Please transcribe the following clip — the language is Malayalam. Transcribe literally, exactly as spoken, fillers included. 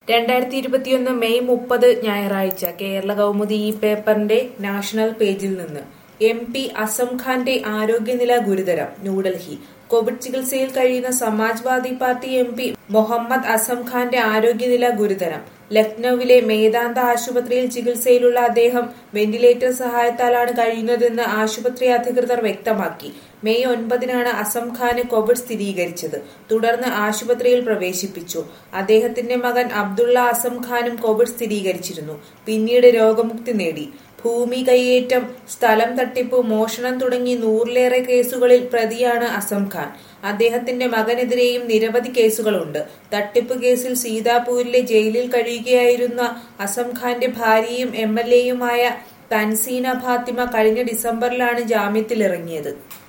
രണ്ടായിരത്തി ഇരുപത്തിയൊന്ന് മെയ് മുപ്പത് ഞായറാഴ്ച കേരള കൗമുദി ഈ പേപ്പറിന്റെ നാഷണൽ പേജിൽ നിന്ന് എം പി അസം ഖാന്റെ ആരോഗ്യനില ഗുരുതരം. ന്യൂഡൽഹി. കോവിഡ് ചികിത്സയിൽ കഴിയുന്ന Samajwadi party M P Mohammad Azam ഖാന്റെ ആരോഗ്യനില ഗുരുതരം. ലക്നൌവിലെ മേദാന്ത ആശുപത്രിയിൽ ചികിത്സയിലുള്ള അദ്ദേഹം വെന്റിലേറ്റർ സഹായത്താലാണ് കഴിയുന്നതെന്ന് ആശുപത്രി അധികൃതർ വ്യക്തമാക്കി. മെയ് ഒൻപതിനാണ് അസം ഖാന് കോവിഡ് സ്ഥിരീകരിച്ചത്. തുടർന്ന് ആശുപത്രിയിൽ പ്രവേശിപ്പിച്ചു. അദ്ദേഹത്തിന്റെ മകൻ അബ്ദുള്ള അസം ഖാനും കോവിഡ് സ്ഥിരീകരിച്ചിരുന്നു. പിന്നീട് രോഗമുക്തി നേടി. ഭൂമി കൈയേറ്റം, സ്ഥലം തട്ടിപ്പ്, മോഷണം തുടങ്ങി നൂറിലേറെ കേസുകളിൽ പ്രതിയാണ് അസം ഖാൻ. അദ്ദേഹത്തിന്റെ മകനെതിരെയും നിരവധി കേസുകളുണ്ട്. തട്ടിപ്പ് കേസിൽ സീതാപൂരിലെ ജയിലിൽ കഴിയുകയായിരുന്ന അസം ഖാന്റെ ഭാര്യയും എം എൽ എയുമായ തൻസീന ഫാത്തിമ കഴിഞ്ഞ ഡിസംബറിലാണ് ജാമ്യത്തിലിറങ്ങിയത്.